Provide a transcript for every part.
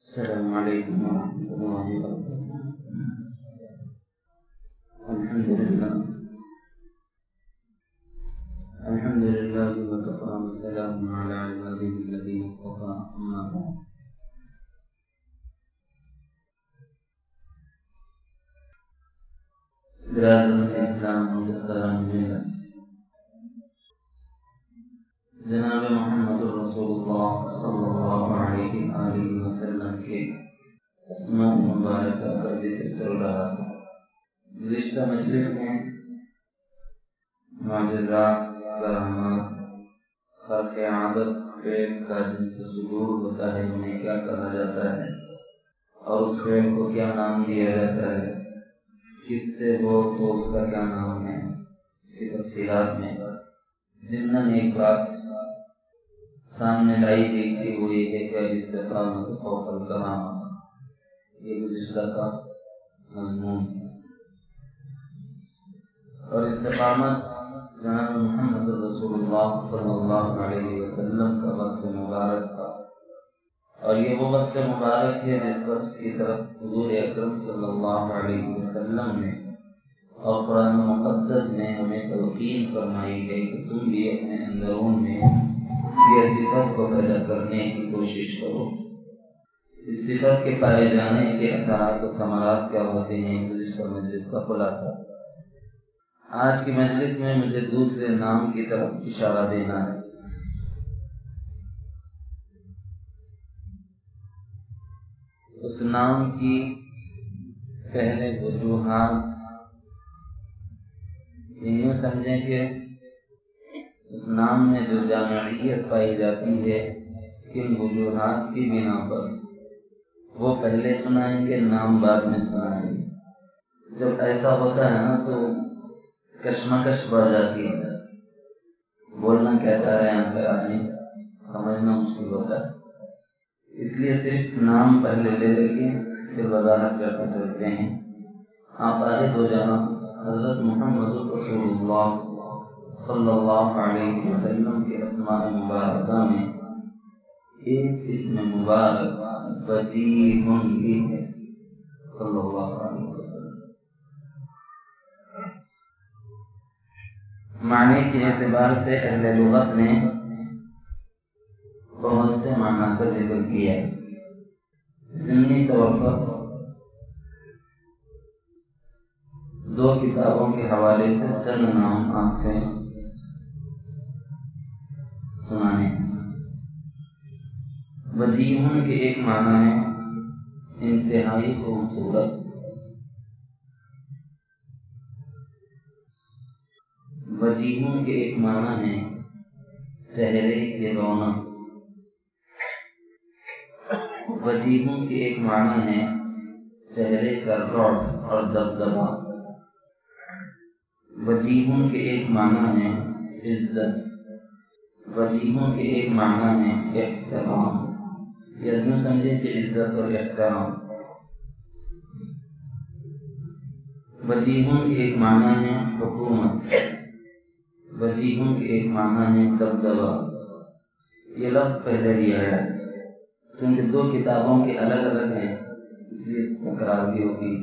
السلام عليكم ورحمة الله وبركاته. الحمد لله وكفى وسلام على عباده الذين اصطفى. أما بعد، برادر الإسلام محترم ملت، جناب محمد رسول اللہ صلی اللہ علیہ وآلہ وسلم کے اسماء مبارکہ کا ذکر چل رہا تھا۔ گزشتہ مجلس میں معجزات، کرامات، خرق عادت، فعل کا جن سے صدور ہوتا ہے انہیں کیا کہا جاتا ہے اور اس فعل کو کیا نام دیا جاتا ہے، کس سے ہو تو اس کا کیا نام ہے، اس کی تفصیلات میں ضمناً ایک بات سامنے لائی گئی تھی، وہ یہ ہے کہ استقامت فوق الکرامہ، یہ گزشتہ کا مضمون ہے۔ اور استقامت جناب محمد رسول اللہ صلی اللہ علیہ وسلم کا وصف مبارک تھا، اور یہ وہ وصف مبارک ہے جس وصف کی طرف حضور اکرم صلی اللہ علیہ وسلم نے اور قرآن مقدس نے ہمیں تلقین فرمائی ہے کہ تم بھی اپنے اندرون میں یہ صفت کو پیدا کرنے کی کوشش کرو۔ اس صفت کے پائے جانے کے اثرات و ثمرات کیا ہوتے ہیں، گزشتہ مجلس کا خلاصہ۔ آج کی مجلس میں مجھے دوسرے نام کی طرف اشارہ دینا ہے۔ اس نام کی پہلے وجوہات یوں سمجھیں کہ اس نام میں جو جامعیت پائی جاتی ہے کن وجوہات کی بنا پر، وہ پہلے سنائیں گے، نام بعد میں سنائیں گے۔ جب ایسا ہوتا ہے نا تو کشمکش بڑھ جاتی ہے، بولنا کیا چاہ رہے ہیں پھر آدمی سمجھنا مشکل ہوتا ہے، اس لیے صرف نام پہلے لے لے کے پھر وضاحت کرتے چلتے ہیں۔ آپ آئے دو جانا حضرت محمد رسول اللہ صلی اللہ علیہ وسلم کے اسماء مبارکہ میں ایک اسم مبارک وجیہ بھی ہے صلی اللہ علیہ وسلم۔ معنی کے اعتبار سے اہل لغت نے بہت سے معنی کا ذکر کیا ہے۔ ضمنی طور پر دو کتابوں کے حوالے سے چند نام آپ سے سنانے ہیں۔ وجیہ کے ایک معنی ہے انتہائی خوبصورت، وجیہ کے ایک معنی ہے چہرے کی رونق، وجیہ کے ایک معنی ہے چہرے کا رعب اور دبدبا، وجیہ کے ایک معنی ہے عزت، وجیہ کے ایک معنی ہے احترام، یا یوں سمجھے کہ عزت اور احترام۔ وجیہ کے ایک معنی ہے حکومت، وجیہ کے ایک معنی ہے دبدبا۔ یہ لفظ پہلے بھی آیا ہے، چونکہ دو کتابوں کے الگ الگ ہیں اس لیے تکرار بھی ہوگی۔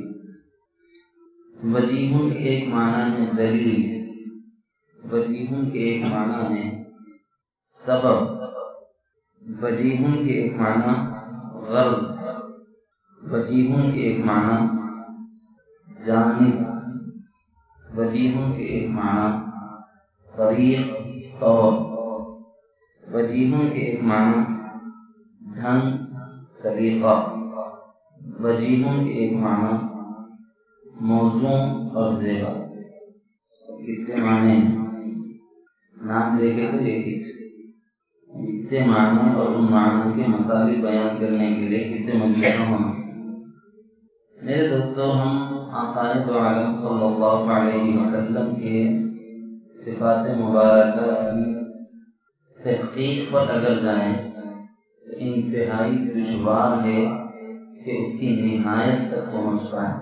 وجیہ کے ایک معنی ہے دلیل، وجیہ کے ایک معنی ہے سبب، وجیہ کے ایک معنی غرض، وجیہ کے ایک معنی جانب، وجیہ کے ایک معنی طریق طور، وجیہ کے ایک معنی ڈھنگ سلیقہ، وجیہ کے ایک معنی موزوں اور زیبا۔ کتنے معنی ہیں، نام دیکھے تو ایک ہی کتنے معنی اور ان معنی کے مطابق بیان کرنے کے لیے کتنے مجلسوں ہونا۔ میرے دوستو، ہم آقا دو عالم صلی اللہ علیہ وسلم کے صفات مبارکہ کی تحقیق پر اگر جائیں تو انتہائی دشوار ہے کہ اس کی نہایت تک پہنچ پائیں۔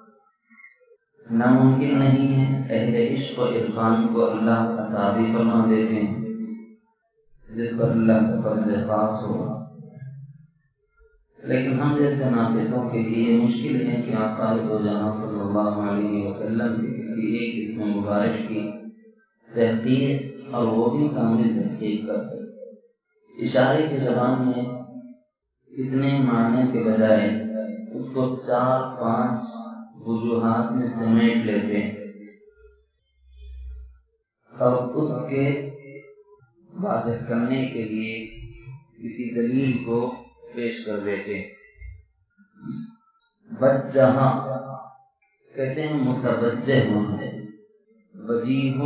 ناممکن نہیں ہے، اہل عشق و عرفان کو اللہ عطا بھی فرما دیتے ہیں جس پر اللہ کا فضل خاص ہو، لیکن ہم جیسے ناقصوں کے لیے مشکل ہے کہ آقا دو جہاں صلی اللہ علیہ وسلم کے کسی ایک اسم مبارک کی تحقیق اور وہ بھی کامل تحقیق کر سکے۔ اشارے کی زبان میں اتنے معنی کے بجائے اس کو 4-5 وجوہات میں سمیٹ لیتے ہیں اور اس کے واضح کرنے کے لیے کسی دلیل کو پیش کر دیتے ہیں۔ وجہہ کہتے ہیں متوجہ ہونا، وجیہ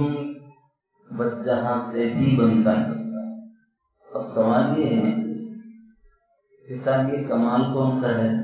وجہہ سے بھی بنتا ہے۔ اب سوال یہ ہے کہ صاحب یہ کمال کون سا ہے؟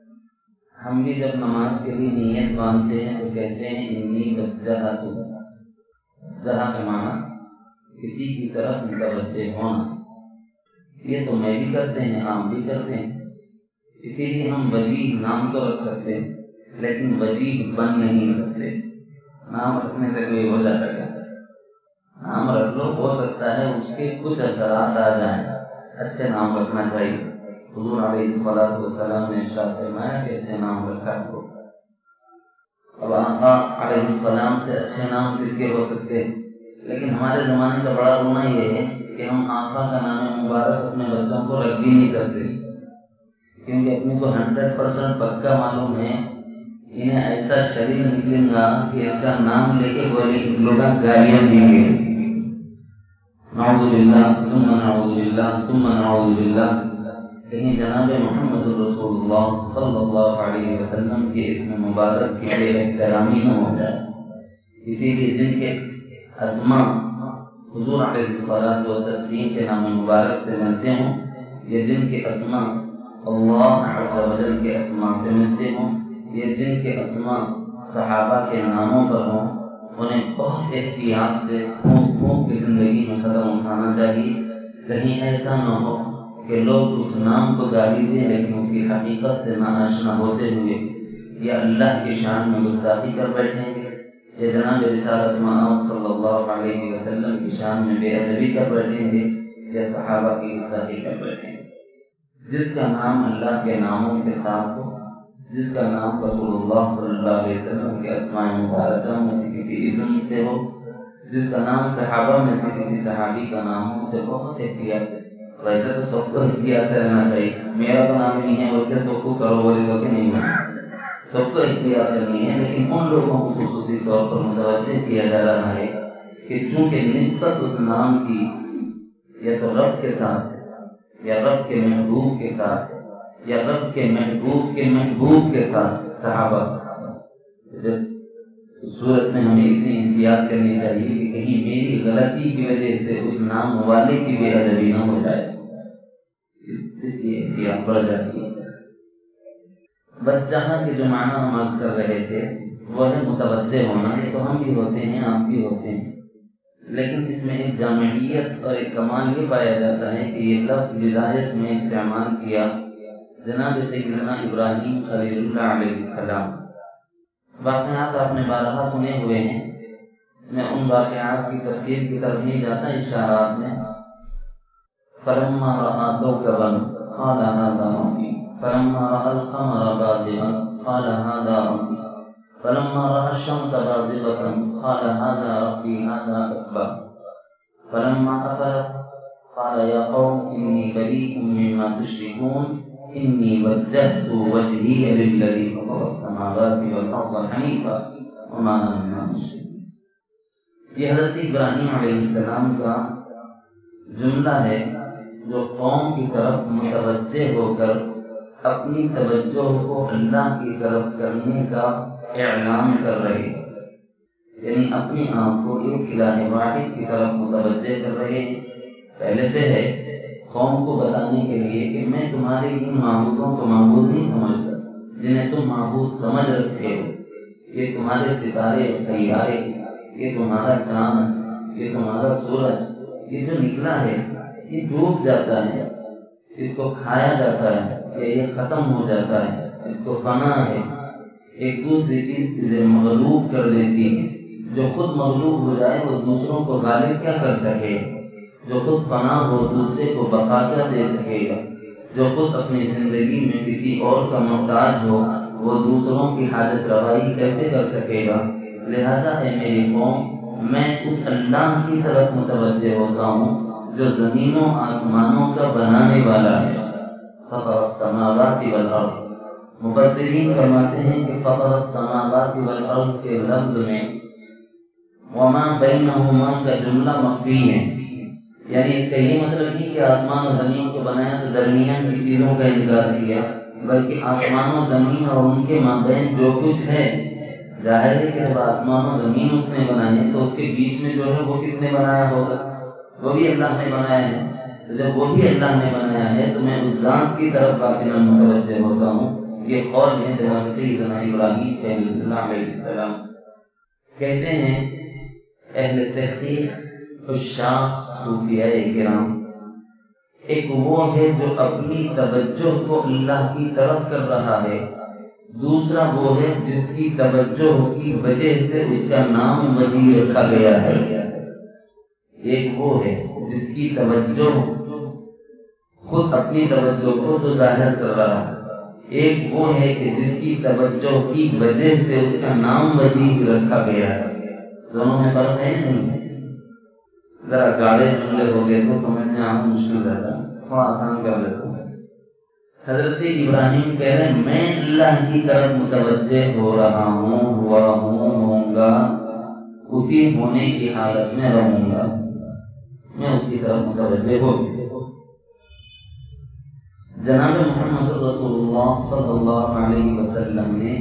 ہم بھی جب نماز کے لیے نیت باندھتے ہیں تو کہتے ہیں انی وجہت، وجہہ کا معنی کسی کی طرف متوجہ ہونا۔ یہ تو میں بھی کرتے ہیں، عام بھی کرتے ہیں، اسی لیے ہم وجیہ نام تو رکھ سکتے ہیں لیکن وجیہ بن نہیں سکتے۔ نام رکھنے سے کوئی ہو جاتا ہے، نام رکھ لو، ہو سکتا ہے اس کے کچھ اثرات آ جائیں۔ اچھے نام رکھنا چاہیے۔ حضور علیہ الصلوۃ والسلام نے ارشاد فرمایا کہ اچھے نام رکھا کرو۔ اب آقا علیہ السلام سے اچھے نام کس کے ہو سکتے ہیں؟ لیکن ہمارے زمانے کا بڑا گناہ یہ ہے کہ ہم آقا کا نام مبارک اپنے بچوں کو رکھ بھی نہیں سکتے، کیونکہ اپنے کو 100% پکا معلوم ہے انہیں ایسا شریر نکلیں گا کہ اس کا نام لے کے لوگ گالیاں دیں گے۔ نعوذ باللہ ثم نعوذ باللہ ثم نعوذ باللہ۔ کہیں جناب محمد رسول اللہ صلی اللہ علیہ وسلم کے اسم مبارک کی بے احترامی نہ ہو جائے۔ اسی لیے جن کے اسماء حضور علیہ الصلوۃ والتسلیم کے نام مبارک سے ملتے ہوں یا جن کے اسماء اللہ عز و جل کے اسماء سے ملتے ہوں یا جن کے اسماء صحابہ کے ناموں پر ہوں، انہیں بہت احتیاط سے پھونک پھونک کی زندگی میں قدم اٹھانا چاہیے۔ کہیں ایسا نہ ہو کہ لوگ اس نام کو گالی دیں لیکن اس کی حقیقت سے ناآشنا ہوتے ہوئے یا اللہ کی شان میں گستاخی کر بیٹھیں گے یا جناب رسالت مآب صلی اللہ علیہ وسلم کی شان میں بے ادبی کر بیٹھیں گے یا صحابہ کی گستاخی کر بیٹھیں گے۔ جس کا نام اللہ کے ناموں کے ساتھ ہو، جس کا نام رسول اللہ صلی اللہ علیہ وسلم کے اسماء مبارکہ میں سے کسی اسم سے ہو، جس کا نام صحابہ میں سے کسی صحابی کا نام ہو، اسے بہت احتیاط سے، ویسے تو سب کو احتیاط سے رہنا چاہیے۔ میرا تو نام نہیں ہے بول کے سب کو کرو بولے گا کہ نہیں ہونا، سب کو احتیاط کرنی ہے، لیکن ان لوگوں کو خصوصی طور پر متوجہ کیا جا رہا ہے کہ چونکہ نسبت اس نام کی یا تو رب کے ساتھ ہے یا رب کے محبوب کے ساتھ ہے یا رب کے محبوب کے محبوب کے ساتھ صحابہ، جب اس صورت میں ہمیں اتنی احتیاط کرنی چاہیے کہ کہیں میری غلطی کی وجہ سے اس نام والے کی بے ادبی نہ ہو جائے، اس لیے احتیاط بڑھ جاتی ہے۔ وجہہ کے جو معنی ہم عرض کر رہے تھے وہ ہے متوجہ ہونا، یہ تو ہم بھی ہوتے ہیں، آپ بھی ہوتے ہیں، لیکن اس میں ایک جامعیت اور ایک کمال یہ پایا جاتا ہے کہ یہ لفظ بدایت میں استعمال کیا جناب سیدنا ابراہیم خلیل اللہ علیہ السلام۔ واقعات آپ نے بارہا سنے ہوئے ہیں، میں ان واقعات کی تفصیل کی طرف نہیں جاتا، اشارات میں فلما رأى كوكبا قال هذا ربي فلما رأى القمر بازغا قال هذا ربي فلما رأى الشمس بازغة قال هذا ربي هذا أكبر فلما أفلت قال يا قوم إني بريء مما تشركون إني وجهت وجهي للذي فطر السماوات والأرض حنيفا وما أنا من المشركين۔ یہ حضرت ابراہیم علیہ السلام کا جملہ ہے جو قوم کی طرف متوجہ ہو کر اپنی توجہ کو اللہ کی طرف کرنے کا اعلان کر رہے ہیں، یعنی اپنی آنکھ کو ایک الہ واحد کی طرف متوجہ کر رہے ہیں۔ پہلے سے ہے قوم کو بتانے کے لیے کہ میں تمہارے ان معبودوں کو معبود نہیں سمجھتا جنہیں تم معبود سمجھ رکھتے ہو، یہ تمہارے ستارے اور سیارے، یہ تمہارا چاند، یہ تمہارا سورج، یہ جو نکلا ہے یہ ڈوب جاتا ہے، اس کو کھایا جاتا ہے یا یہ ختم ہو جاتا ہے، اس کو فنا ہے، ایک دوسری چیز اسے مغلوب کر دیتی ہے۔ جو خود مغلوب ہو جائے وہ دوسروں کو غالب کیا کر سکے، جو خود فنا ہو دوسرے کو بقا کیا دے سکے گا، جو خود اپنی زندگی میں کسی کسی اور کا محتاج ہو وہ دوسروں کی حاجت روائی کیسے کر سکے گا؟ لہذا ہے میری قوم، میں اس اللہ کی طرف متوجہ ہوتا ہوں جو زمین و آسمانوں کا بنانے والا ہے۔ فطر السماوات والارض، مفسرین فرماتے ہیں کہ فطر السماوات والارض کے لفظ میں وما بینہما کا جملہ مخفی ہے، یعنی اس کا یہ مطلب نہیں کہ آسمان و زمین کو بنایا تو درمیان کی چیزوں کا انکار کیا، بلکہ آسمان و زمین اور ان کے مابین جو کچھ ہے، ظاہر ہے کہ جب آسمان و زمین اس نے بنائے تو اس کے بیچ میں جو ہے وہ کس نے بنایا ہوگا؟ وہ بھی اللہ نے بنایا ہے۔ تو جب وہ بھی اللہ نے بنایا ہے تو میں اس ذات کی طرف باطناً متوجہ ہوتا ہوں۔ یہ قول ہے جناب سیدنا ابراہیم خلیل اللہ علیہ السلام۔ کہتے ہیں اہل تحقیق، عشاق، صوفیاء کرام، ایک وہ ہے جو اپنی توجہ کو اللہ کی طرف کر رہا ہے، دوسرا وہ ہے جس کی توجہ کی وجہ سے اس کا نام وجی رکھا گیا ہے۔ ایک وہ ہے جس کی توجہ خود اپنی توجہ کو تو ظاہر کر رہا ہے، ایک وہ ہے کہ جس کی توجہ کی وجہ سے اس کا نام وجی رکھا گیا ہے۔ دونوں میں فرق ہے نہیں؟ ذرا گاڑے جملے ہو گئے تو سمجھ میں آنا مشکل رہتا ہے، تھوڑا آسان کر لیتا ہوں۔ حضرت ابراہیم کہہ رہے ہیں میں اللہ کی طرف متوجہ ہو رہا ہوں، ہوا ہوں، ہوں گا، اسی ہونے کی حالت میں رہوں گا، میں اس کی طرف متوجہ ہو۔ جناب محمد رسول اللہ صلی اللہ علیہ وسلم نے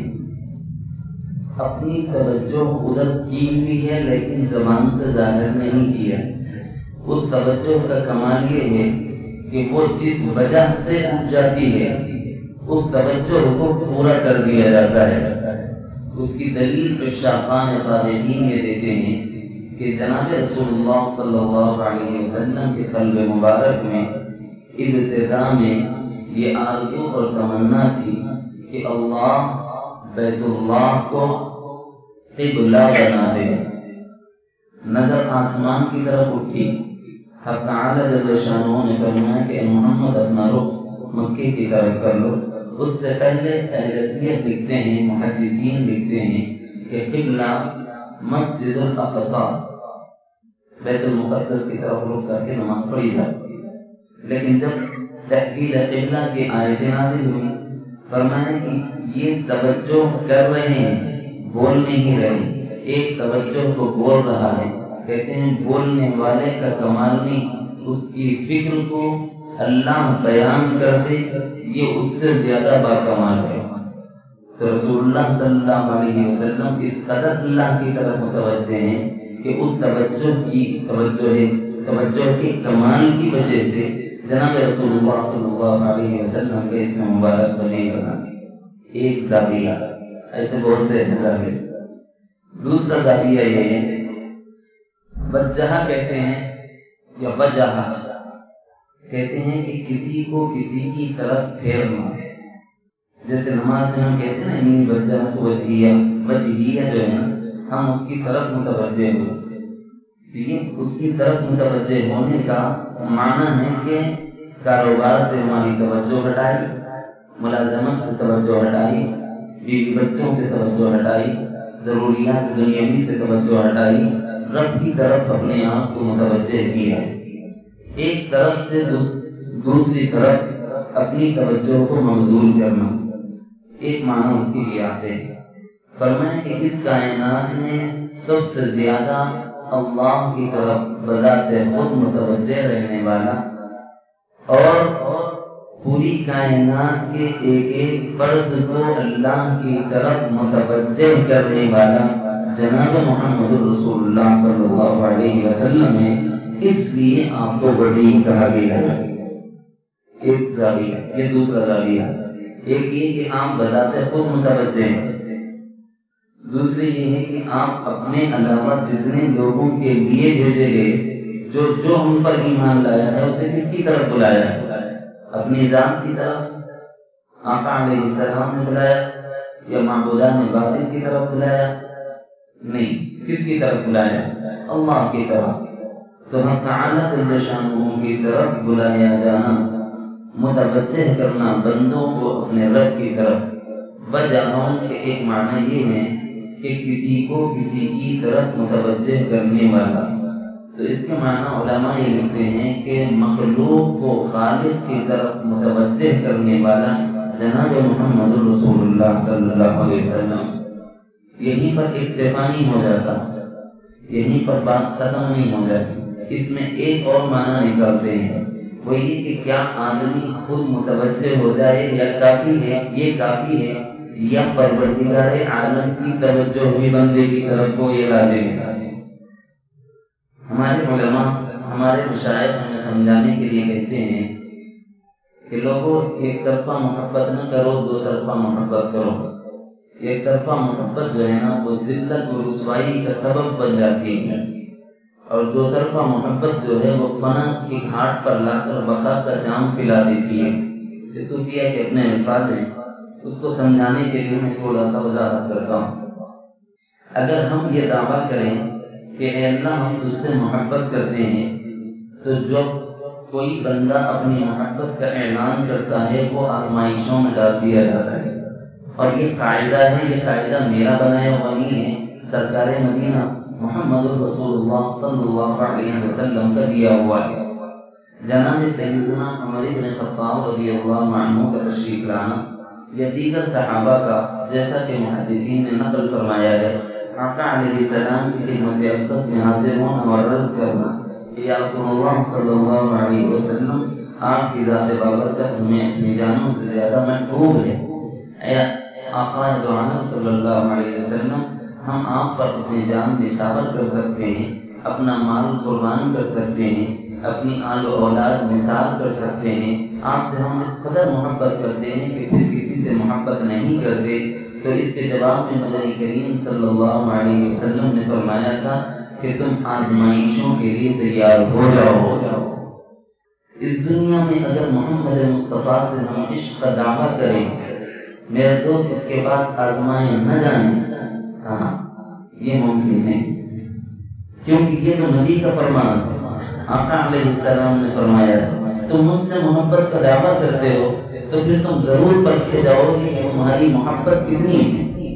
اپنی توجہ ادھر کی بھی ہے لیکن زبان سے ظاہر نہیں کیا۔ اس توجہ کا کمال یہ ہے کہ وہ جس وجہ سے اٹھ جاتی ہے اس توجہ کو پورا کر دیا جاتا ہے۔ اس کی دلیل عشاقان صالحین یہ دیتے ہیں کہ جناب رسول اللہ صلی اللہ علیہ وسلم کے قلب مبارک میں ابتدا میں یہ آرزو اور تمنا تھی کہ اللہ بیت اللہ کو قبلہ بنا دے۔ نظر آسمان کی طرف اٹھی، حق تعالی جل شانہ نے فرمایا کہ محمد اپنا رخ مکے کی طرف کر لو۔ اس سے پہلے اہل سیرت لکھتے ہیں، محدثین لکھتے ہیں کہ قبلہ مسجد الاقصی بیت المقدس کی طرف رخ کر کے نماز پڑھی جاتی ہے۔ لیکن جب تحویل قبلہ کی آیتیں نازل ہوئی، فرمایا کہ یہ توجہ کر رہے ہیں، بول نہیں رہے، ایک توجہ کو بول رہا ہے۔ کہتے ہیں بولنے والے کا کمال نہیں، اس کی فکر کو اللہ بیان کر دے یہ اس سے زیادہ باکمال ہے۔ تو رسول اللہ صلی اللہ علیہ وسلم اس قدر اللہ کی طرف متوجہ ہیں کہ اس توجہ کے کمال کی وجہ سے جناب رسول اللہ صلی اللہ علیہ وسلم کے اس میں مبارک بنے بنا ایک زاویہ، ایسے بہت سے زاویے۔ دوسرا زاویہ یہ ہے وجہہ کہتے ہیں یا وجہ کہتے ہیں کہ کسی کو کسی کی طرف پھیرنا، جیسے نماز میں ہم کہتے ہیں نا انی وجہت وجہیہ جو ہے نا، ہم اس کی طرف متوجہ ہو۔ یہ اس کی طرف متوجہ ہونے کا معنی ہے کہ کاروبار سے ہماری توجہ ہٹائی، ملازمت سے توجہ ہٹائی، بیوی بچوں سے توجہ ہٹائی، ضروریات دنیاوی سے توجہ ہٹائی، رب کی طرف اپنے آپ کو متوجہ کیا۔ ایک طرف سے دوسری طرف اپنی توجہ کو مبذول کرنا، ایک معنی اس کے لیے آتے ہیں۔ فرمائیں کہ اس کائنات میں سب سے زیادہ اللہ کی طرف بذات خود متوجہ رہنے والا اور پوری کائنات کے ایک ایک فرد کو اللہ کی طرف متوجہ کرنے والا جناب محمد رسول اللہ صلی اللہ علیہ وسلم ہے، اس لیے آپ کو وجیہ کہا گیا ہے۔ ایک زاویہ، یہ دوسرا زاویہ۔ ایک یہ کہ آپ بذات خود متوجہ ہیں، دوسری یہ ہے کہ آپ اپنے علاوہ جتنے لوگوں کے لیے بھیجے گئے جو ہم پر ایمان لایا ہے اسے کس کی طرف بلایا ہے؟ اپنی ذات کی طرف آقا علیہ السلام نے بلایا یا معبودان باطل کی طرف بلایا؟ نہیں، کس کی طرف بلایا؟ اللہ کی طرف۔ تو ہم تعالیٰ جل شانہ کی طرف بلایا جانا، متوجہ کرنا بندوں کو اپنے رب کی طرف۔ وجہوں کے ایک معنی یہ ہے کہ کسی کو کسی کی طرف متوجہ کرنے والا۔ تو اس کے معنی علماء یہ لکھتے ہیں کہ مخلوق کو خالق کی طرف متوجہ کرنے والا جناب محمد رسول اللہ صلی اللہ علیہ وسلم۔ یہیں پر اکتفا نہیں ہو جاتا، یہیں پر بات ختم نہیں ہو جاتی، اس میں ایک اور معنی نکالتے ہیں، وہ یہ کہ کیا آدمی خود متوجہ ہو جائے یا کافی ہے، یہ کافی ہے، یا پروردگار عالم کی توجہ ہوئی بندے کی طرف کو یہ لازم ہے۔ ہمارے علماء، ہمارے مشائخ ہمیں سمجھانے کے لیے کہتے ہیں کہ لوگوں ایک طرفہ محبت نہ کرو، دو طرفہ محبت کرو۔ ایک طرفہ محبت جو ہے نا وہ ذلت و رسوائی کا سبب بن جاتی ہے، اور دو طرفہ محبت جو ہے وہ فنا کی گھاٹ پر لا کر بقا کا جام پلا دیتی ہے۔ یہ صوفیہ کے اپنے الفاظ ہیں، اس کو سمجھانے کے لیے میں تھوڑا سا وضاحت کرتا ہوں۔ اگر ہم یہ دعویٰ کریں کہ اے اللہ ہم تجھ سے محبت کرتے ہیں، تو جو کوئی بندہ اپنی محبت کا اعلان کرتا ہے وہ آزمائشوں میں ڈال دیا جاتا ہے، اور یہ قاعدہ ہے، یہ قاعدہ میرا بنایا ہوا نہیں ہے، سرکار مدینہ محمد رسول اللہ صلی اللہ علیہ وسلم کا دیا ہوا ہے۔ جناب سیدنا عمر بن خطاب رضی اللہ عنہ کا تشریف لانا یا دیگر صحابہ کا، جیسا کہ محدثین نے نقل فرمایا ہے، آقا علیہ السلام کی خدمت اقدس میں حاضر ہونا اور عرض کرنا کہ یا رسول اللہ صلی اللہ علیہ وسلم، آپ کی ذات بابرکت ہمیں اپنی جانوں سے زیادہ محبوب ہے۔ اے آقا دو عالم صلی اللہ علیہ وسلم، ہم آپ پر اپنی جان نچھاور کر سکتے ہیں، اپنا مال قربان کر سکتے ہیں، اپنی آل و اولاد نثار کر سکتے ہیں، آپ سے ہم اس قدر محبت کرتے ہیں کہ پھر کسی سے محبت نہیں کرتے۔ تو اس کے جواب میں مدنی کریم صلی اللہ علیہ وسلم نے فرمایا تھا کہ تم آزمائشوں کے لیے تیار ہو جاؤ۔ اس دنیا میں اگر محمد مصطفیٰ سے ہم عشق کا دعویٰ کریں، میرے دوست، اس کے بعد آزمائیں نہ جائیں، ہاں یہ ممکن ہے، کیونکہ یہ تو نبی کا فرمان ہے۔ آقا علیہ السلام نے فرمایا تم مجھ سے محبت کا دعویٰ کرتے ہو تو پھر تم ضرور پرکھے جاؤ گے کہ تمہاری محبت کتنی ہے،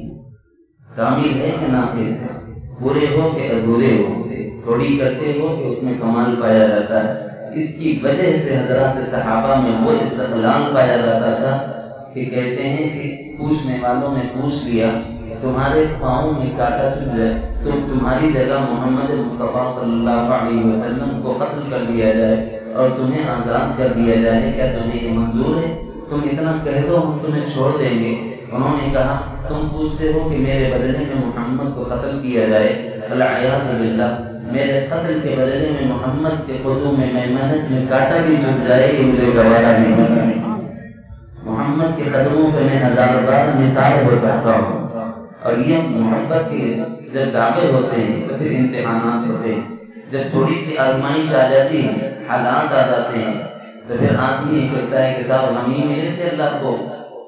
کامل ہے کہ ناقص ہے، پورے ہو کہ ادھورے ہو، تھوڑی کرتے ہو کہ اس میں کمال پایا جاتا ہے۔ اس کی وجہ سے حضرات صحابہ میں وہ استقلال پایا جاتا تھا کہ کہتے ہیں کہ پوچھنے والوں نے پوچھ لیا تمہارے پاؤں میں کانٹا چبھ جائے تو تمہاری جگہ محمد مصطفیٰ صلی اللہ علیہ وسلم کو قتل کر دیا جائے اور تمہیں آزاد کر دیا جائے، کیا تمہیں یہ منظور ہے؟ تم اتنا کہہ دو ہم تمہیں چھوڑ دیں گے۔ انہوں نے کہا تم پوچھتے ہو کہ میرے بدلے میں محمد کو قتل کیا جائے، والعیاذ باللہ، میرے قتل کے بدلے میں محمد کے قدوم میں میمنت میں کانٹا بھی چبھ جائے، یہ مجھے گوارا نہیں ہے۔ محمد کے قدموں پہ میں 1000 بار نثار ہو سکتا ہوں۔ اور یہ محبت کے جب دعوے ہوتے ہیں تو پھر امتحانات ہوتے ہیں، جب تھوڑی سی آزمائش آ جاتی ہے، حالات آ جاتے ہیں، تو پھر آدمی یہ کہتا ہے کہ صاحب ہم ہی ملے تھے اللہ کو،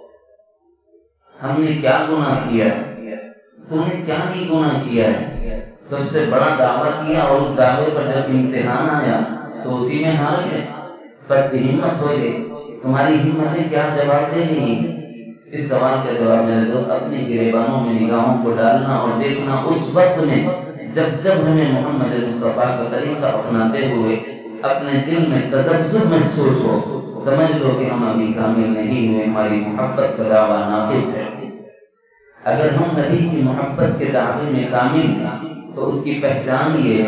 ہم نے کیا گناہ کیا؟ تم نے کیا نہیں گناہ کیا ہے؟ سب سے بڑا دعویٰ کیا اور اس دعوے پر جب امتحان آیا تو اسی میں ہار گئے، بس ہمت ہو گئی۔ تمہاری ہمتیں کیا جواب دے گی؟ اس سوال کا جواب میرے دوست اپنے گریبانوں میں نگاہوں کو ڈالنا اور دیکھنا اس وقت میں جب ہمیں محمد مصطفیٰ کا طریقہ اپناتے ہوئے اپنے دل میں تذبذب محسوس ہو، سمجھ لو کہ ہم ابھی کامل نہیں ہوئے، ہماری محبت کا دعویٰ ناقص ہے۔ اگر ہم نبی کی محبت کے دعوے میں کامل ہیں تو اس کی پہچان یہ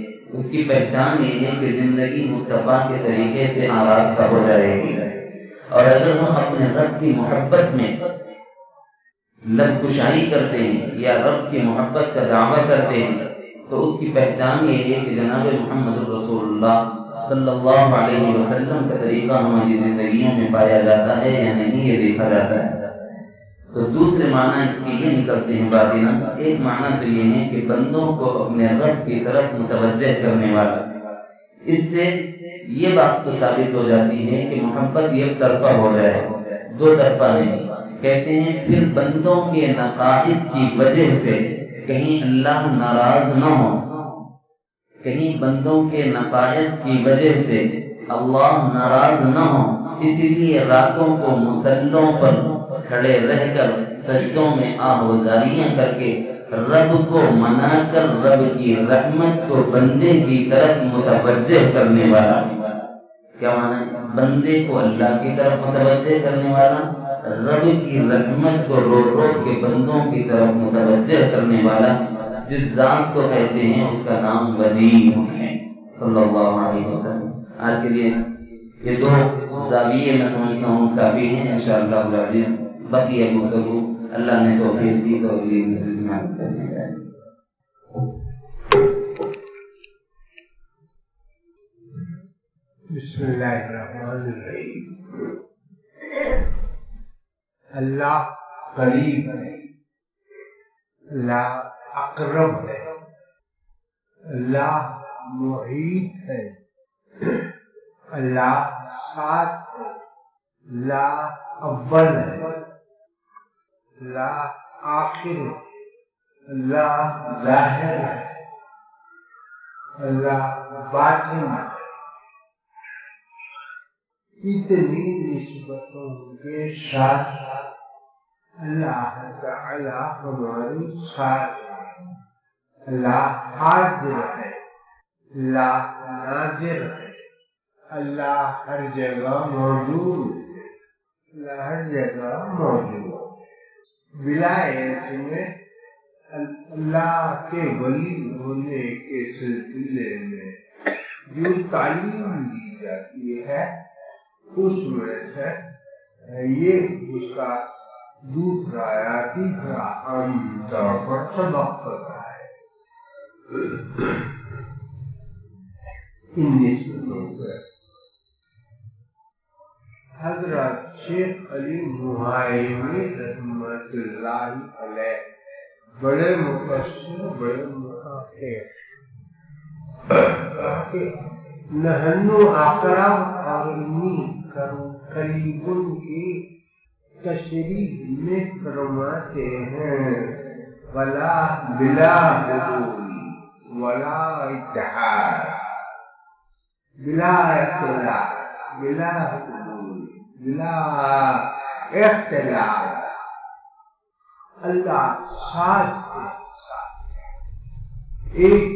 ہے کہ زندگی مصطفیٰ کے طریقے سے آراستہ ہو جائے گی، اور اگر ہم اپنے رب کی محبت میں لب کشائی کرتے ہیں یا رب کی محبت کا دعویٰ کرتے ہیں تو اس کی پہچان یہ ہے کہ جناب محمد رسول اللہ صلی اللہ علیہ وسلم کا طریقہ ہماری زندگیوں میں پایا جاتا ہے یا نہیں، یہ دیکھا جاتا ہے۔ تو دوسرے معنی اس کے لیے نکلتے ہیں باطنا، ایک معنی تو یہ ہے کہ بندوں کو اپنے رب کی طرف متوجہ کرنے والا۔ اس سے یہ بات تو ثابت ہو جاتی ہے کہ محبت ایک طرفہ ہو جائے، دو طرفہ نہیں۔ کہتے ہیں پھر بندوں کے نقائص کی وجہ سے کہیں اللہ ناراض نہ ہو، کہیں بندوں کے نقائص کی وجہ سے اللہ ناراض نہ ہو، اسی لیے راتوں کو مصلوں پر کھڑے رہ کر سجدوں میں آہوازاریاں کر کے رب کو منا کر رب کی رحمت کو بندے کی طرف متوجہ کرنے والا، کیا معنی ہے؟ بندے کو اللہ کی طرف متوجہ کرنے والا، رب کی رحمت کو رو رو کے بندوں کی طرف متوجہ کرنے والا، جس ذات کو کہتے ہیں اس کا نام وجیہ ہے صلی اللہ علیہ وسلم۔ آج کے لیے یہ دو زاویے میں سمجھتا ہوں کافی ہیں، انشاءاللہ العزیز بقیہ گفتگو اللہ نے توفیق دی تو اگلی مجلس میں عرض کرنے کا ہے۔ بسم اللہ الرحمن الرحیم۔ اللہ قریب ہے، اللہ اقرب ہے، اللہ محیط ہے، اللہ ساتھ ہے، اللہ اول ہے، اللہ آخر ہے، اللہ ظاہر ہے، اللہ باطن ہے۔ اتنی نسبتوں کے ساتھ اللہ تعالی ہماری ساتھ ہے، اللہ حاضر ہے، اللہ ناظر ہے، اللہ ہر جگہ موجود ہے، اللہ ہر جگہ موجود ہے۔ ولایت میں اللہ کے ولی ہونے کے سلسلے میں جو تعلیم دی جاتی ہے اس میں سے یہ اس کا دوسرا یا تیسرا عام طور پر سبق ہوتا ہے۔ ان نسبتوں پر حضرت شیخ علی مہایمی رحمۃ اللہ علیہ بڑے مفسر، بڑے محقق، نحنو اقرب اور انی قریب کی تشریح میں فرماتے ہیں ولا بلا حضور ولا اتحاد، بلا اختلاف، بلا حضور، بلا اختلاف، اللہ ساتھ ایک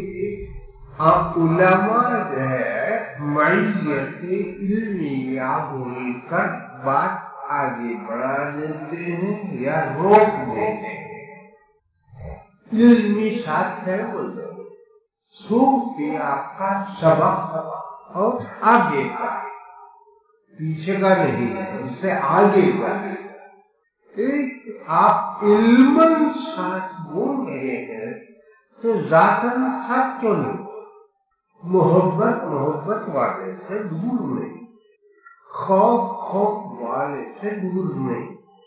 علماء جو ہے معیت علمیہ بول کر بات آگے بڑھا دیتے ہیں یا روک دیتے ہیں۔ علمی ساتھ ہے بولتے صوفیہ کا سبق اور آگے کا، پیچھے کا نہیں، اس سے آگے کا۔ ایک آپ علماً ساتھ بول رہے ہیں تو ذاتاً ساتھ کیوں نہیں؟ محبت والے سے دور نہیں، خوف والے سے دور نہیں،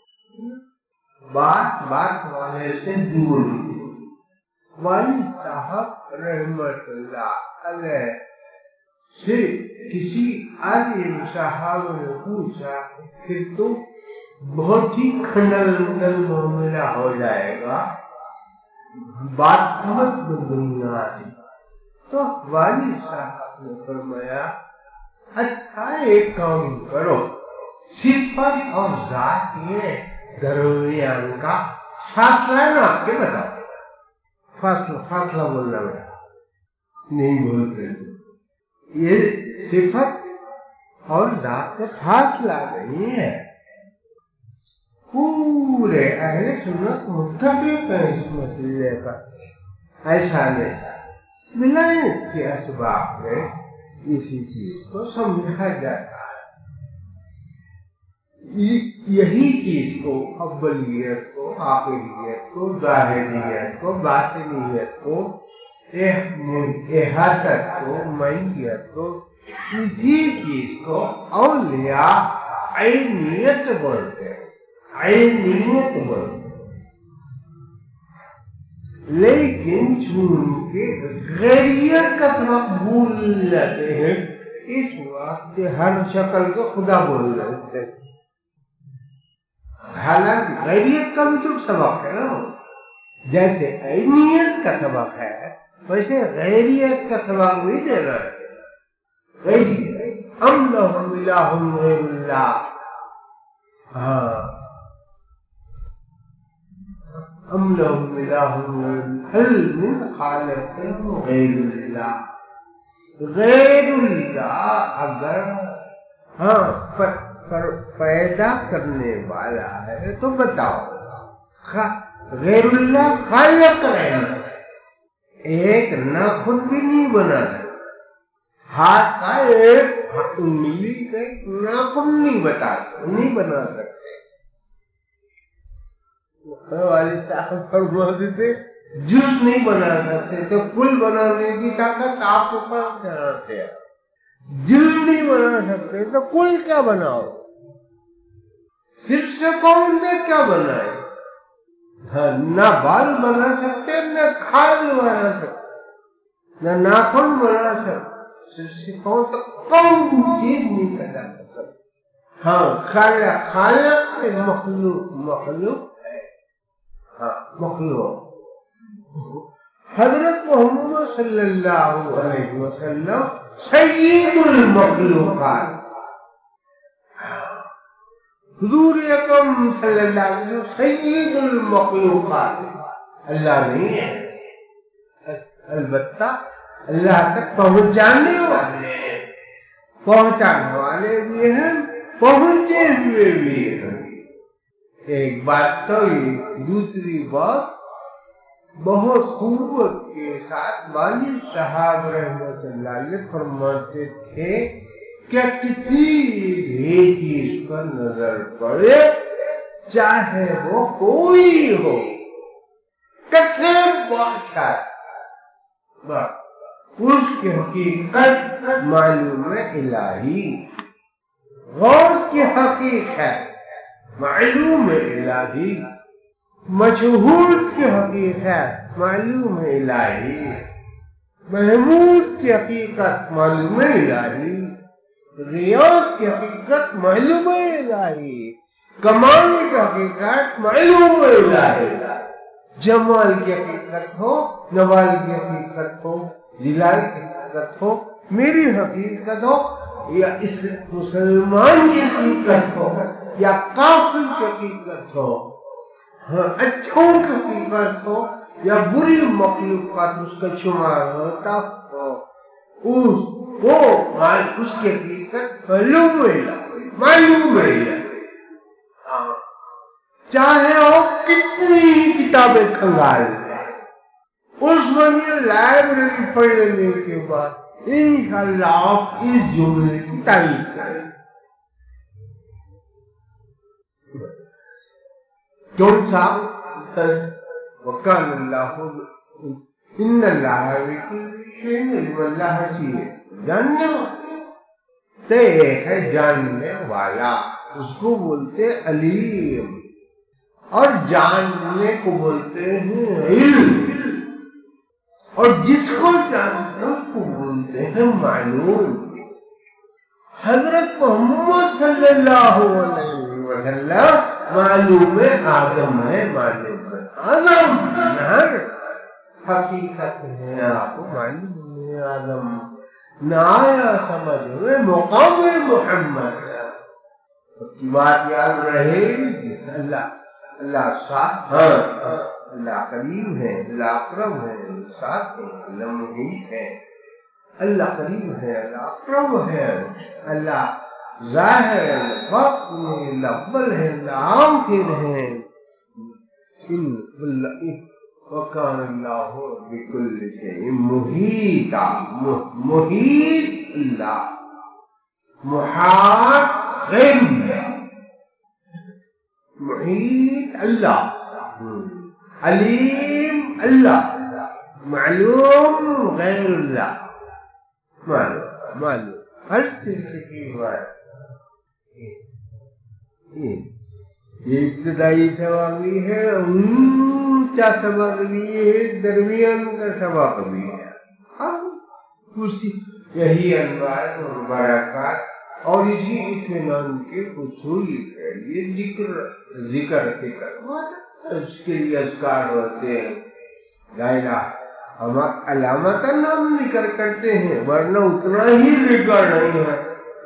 بات والے سے دور نہیں۔ والد صاحب رحمت اللہ علیہ سے کسی عالم صاحب نے پوچھا پھر تو بہت ہی کھنڈل معاملہ ہو جائے گا، بات سمجھ میں نہیں آئی، تو والد صاحب نے فرمایا اچھا ایک کام کرو، صفت اور ذات یہ درمیان کا فاصلہ نہ کے بتاؤ۔ فاصلہ بولنا نہیں بولتے، یہ صفت اور ذات کا فاصلہ نہیں ہے۔ پورے اہل سنت متفق ہیں اس مسئلے پر، ایسا نہیں۔ ولایت کے اسباب میں اسی چیز کو سمجھا جاتا ہے، یہی چیز کو اولیت کو، آخریت کو، ظاہریت کو، باطنیت کو، احاطت کو، معیت کو، اسی چیز کو اولیاء عینیت بولتے ہیں، عینیت بولتے ہیں۔ لیکن چونکہ غیریت کا سبق بھول جاتے ہیں اس وقت ہر شکل کو خدا بول لیتے ہیں، حالانکہ غیریت کا بھی تو سبق ہے نا، جیسے عینیت کا سبق ہے ویسے غیریت کا سبق بھی دے رہا ہے۔ غیریت ام لہم الہ غیر اللہ. ام لہم الہ غیر من خالق غیر اللہ. غیر اللہ اگر پیدا کرنے والا ہے تو بتاؤ غیر اللہ خالق ہے. ایک ناخن بھی نہیں بنا سکتا, ہاتھ کا ایک انگلی کا ایک ناخن نہیں بنا سکتے. والد صاحب فرماتے تھے جز نہیں بنا سکتے تو کل بنانے کی طاقت آپ کے پاس چلاتے ہیں. جز نہیں بنا سکتے تو کل کیا بناؤ, صرف سے کون سے کیا بنائے. نہ بال بنا سکتے, نہ کھال بنا سکتے, نہ ناخن بنا سکتے, صرف سے کون چیز نہیں پیدا کر سکتے. خالق مخلوق ہے. مخلوق حضرت محمد صلی اللہ علیہ وسلم سید المخلوقات. حضور اکرم صلی اللہ علیہ وسلم سید المخلوقات. اللہ نہیں ہے, البتہ اللہ تک پہنچانے والے بھی ہیں, پہنچے ہوئے بھی ہیں. ایک بات تو یہ, دوسری بات بہت قوت کے ساتھ والد صاحب رحمۃ اللہ علیہ فرماتے تھے کہ کسی بھی چیز پر نظر پڑے, چاہے وہ کوئی ہو, کیسے باشد, اس کی حقیقت معلوم الہی. غوث کی حقیقت معلوم الہی, مشہور کی حقیقت معلوم الہی, محمود کی حقیقت معلوم الہی, ریاض کی حقیقت معلوم الہی, کمال کی حقیقت معلوم الہی, جمال کی حقیقت ہو, نوال کی حقیقت ہو, جلال کی حقیقت ہو, میری حقیقت ہو, یا اس مسلمان کی حقیقت ہو, یا کافر کی حقیقت ہو, اچھوں کی حقیقت ہو, یا بری مخلوقات اس کا شمار ہوتا ہو, اس کی حقیقت معلوم ہے. چاہے وہ کتنی کتابیں کھنگال لیں, اس میں لائبریری پڑھ لینے کے بعد انشاءاللہ آپ اس جملے کی تائید کریں. کیوں صاحب وکان اللہ ان اللہ اللہ چاہیے جاننے والا, ایک ہے جاننے والا, اس کو بولتے علیم, اور جاننے کو بولتے ہیں علم, اور جس کو جانتے ہیں اس کو بولتے ہیں معلوم. حضرت محمد صلی اللہ علیہ وسلم معلوم آدم ہے, معلوم آدم حقیقت ہے, آپ کو معلوم ہے آدم نہ آیا سمجھ میں مقام محمد کی بات یاد رہے. اللہ ساتھ, اللہ قریب ہے, اللہ اکرم ہے, ساتھ ہے, اللہ محیط ہے, اللہ قریب ہے, اللہ اکرم ہے, اللہ ظاہر ہے, وقت میں, اللہ اول ہے, اللہ آخر ہے. وَكَانَ اللَّهُ بِكُلِّ شَيْءٍ مُحِيطًا. محیط اللہ, محاط غیر, محیط اللہ, علیم اللہ, معلوم غیر اللہ. معلوم ہر چیز کی بات. یہ ابتدائی سبق بھی ہے, اونچا سبق بھی ہے, درمیان کا سبق بھی ہے. یہی انوار اور برکات اور اسی اطمینان کے حصول کے لیے ذکر اس کے لیے اذکار ہوتے ہیں. لا الہ ہم علامتاً ہم ذکر کرتے ہیں, ورنہ اتنا ہی ذکر نہیں ہے.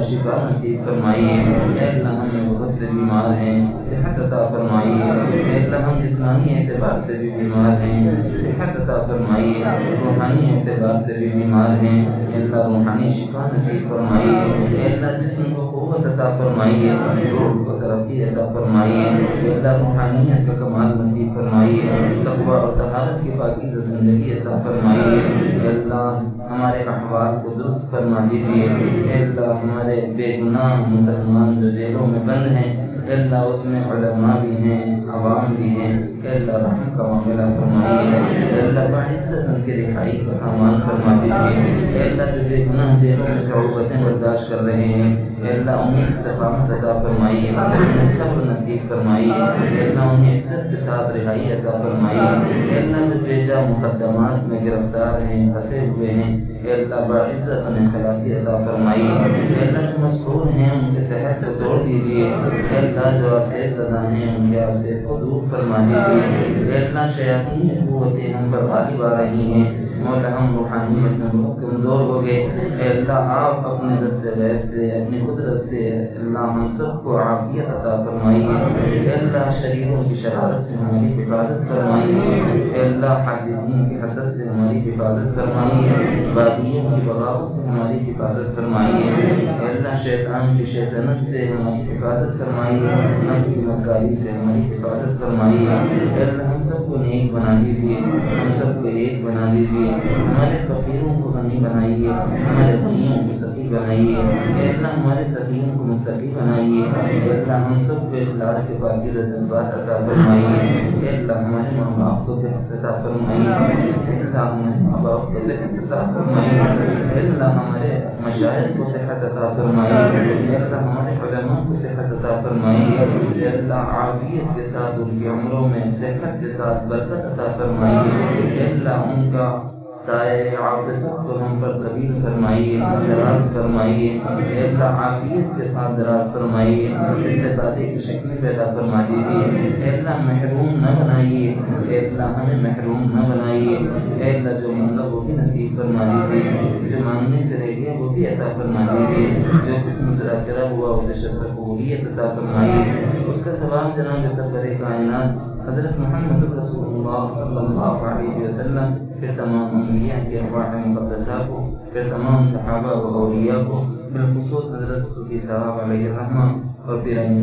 اللہ شفا نصیب فرمائیے، اے اللہ ہمیں بہت سے بیمار ہیں صحت عطا فرمائیے، اے اللہ ہم جسمانی اعتبار سے بھی بیمار ہیں صحت عطا فرمائیے، روحانی اعتبار سے بھی بیمار ہیں اے اللہ روحانی شفا نصیب فرمائیے، اے اللہ جسم کو قوت عطا فرمائیے، روح کو ترقی عطا فرمائیے، اے اللہ روحانیت کا کمال نصیب فرمائیے، تقویٰ اور طہارت کی پاکیزہ زندگی عطا فرمائیے، اے اللہ ہمارے احوال کو درست فرما دیجیے، اے اللہ ہمارے بے گناہ مسلمان جو جیلوں میں بند ہیں اے اللہ اس میں علماء بھی ہیں عوام بھی ہیں، اے اللہ رحم کا معاملہ فرمائیے، اے اللہ باعزت ان کی رہائی کا سامان فرما دیجیے، اے اللہ جو بے گناہ جیلوں میں صعوبتیں برداشت کر رہے ہیں اے اللہ انہیں استقامت عطا فرمائیے، انہیں صبر نصیب فرمائیے، اے اللہ انہیں عزت کے ساتھ رہائی عطا فرمائیے، اے اللہ جو بیجا مقدمات میں گرفتار ہیں پھنسے ہوئے ہیں اے اللہ باعزت انہیں خلاصی عطا فرمائیے، اے اللہ جو مسحور ہیں ان کے صحت کو توڑ دیجیے، اے اللہ جو آسیب زدہ ہیں ان کے آسیب کو دور فرما دیجیے، اے اللہ شیاطین قوتیں ہم پر غالب آ رہی ہیں، مولا ہم روحانیت میں بہت کمزور ہو گئے، اے اللہ آپ اپنے دست غیب سے اپنی قدرت سے اللہ ہم سب کو عافیت عطا فرمائیے، اے اللہ شریروں کی شرارت سے ہماری حفاظت فرمائیے، اے اللہ حاسدین کی حسد سے ہماری حفاظت فرمائیے، باغیوں کی بغاوت سے ہماری حفاظت فرمائیے، اے اللہ شیطان کی شیطنت سے ہماری حفاظت فرمائیے، نفس کی مکاری سے ہماری حفاظت فرمائیے، اے اللہ ہم سب کو نیک بنا دیجیے، ہم سب کو ایک بنا دیجیے، ہمارے فقیروں کو غنی بنائیے، ہمارے غنیوں کو سخی بنائیے، اے اللہ ہمارے سخیوں کو متقی بنائیے، اے اللہ ہم سب کو اخلاص کے پاکیزہ جذبات عطا فرمائیے، اے اللہ ہمارے ماں باپ کو صحت عطا فرمائیے، اے اللہ ہمارے ماں باپ کو صحت عطا فرمائیے، اے اللہ ہمارے مشائخ کو صحت عطا فرمائیے، اے اللہ ہمارے علماء کو صحت عطا فرمائیے، اے اللہ عافیت کے ساتھ ان کی عمروں میں صحت کے ساتھ برکت عطا فرمائیے، اے اللہ ان کا سائے عاطفت کو ہم پر طویل فرمائیے، دراز فرمائیے، اے اللہ عافیت کے ساتھ دراز فرمائیے، استفادے کی شکل پیدا فرما دیجیے، اے اللہ محروم نہ بنائیے، اے اللہ ہمیں محروم نہ بنائیے، اے اللہ جو مانگا وہ بھی نصیب فرما دیجیے، جو مانگنے سے رہ گیا وہ بھی عطا فرما دیجیے، جو حکم سے کرا ہوا اسے شرف قبولیت عطا فرمائیے، اس کا ثواب جناب سرور کائنات حضرت محمد رسول اللہ صلی اللہ علیہ وسلم، پھر تمام انبیاء کے ارواح مقدسہ کو، پھر تمام صحابہ و اولیاء کو، بالخصوص حضرت صوفی صاحب علیہ الرحمہ اور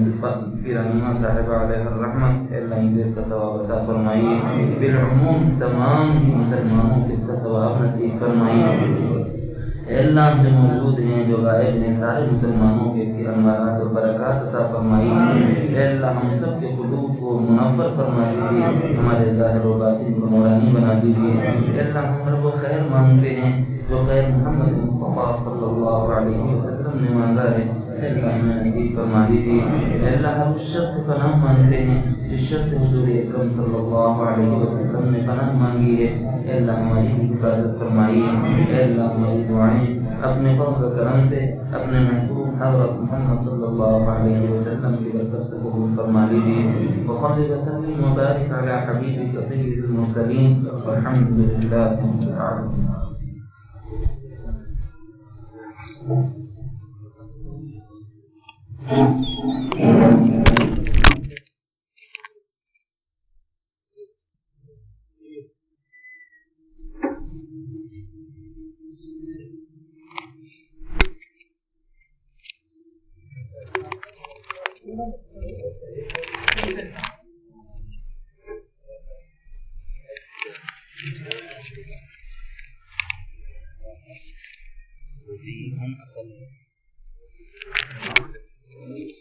پیرانیہ صاحبہ علیہ الرحمہ، اے اللہ ان کو اس کا ثواب عطا فرمائیے، بالعموم تمام ہی مسلمانوں کو اس کا ثواب نصیب فرمائیے، اے اللہ جو موجود ہیں جو غائب ہیں سارے مسلمانوں کے اس کی انوارات اور برکات عطا فرمائیے، اے اللہ ہم سب کے قلوب کو منور فرما دیجیے، ہمارے ظاہر و باطن کو نورانی بنا دیجیے، اے اللہ ہم ہر وہ خیر مانگتے ہیں جو خیر محمد مصطفیٰ صلی اللہ علیہ وسلم نے مانگا ہے، اے اللہ ہمیں نصیب فرما دیجیے، اے اللہ ہم اس شر سے پناہ مانگتے ہیں جس شر سے حضور اکرم صلی اللہ علیہ وسلم نے پناہ مانگی ہے، اے اللہ ہماری حفاظت فرمائیے، اے اللہ ہماری دعائیں اپنے فضل و کرم سے اپنے محبوب حضرت محمد صلی اللہ علیہ وسلم کی برکت سے قبول فرما لیجیے، وصلی وسلم وبارک علی حبیبک سید المرسلین والحمد للہ رب العالمین۔ جی ہم اصل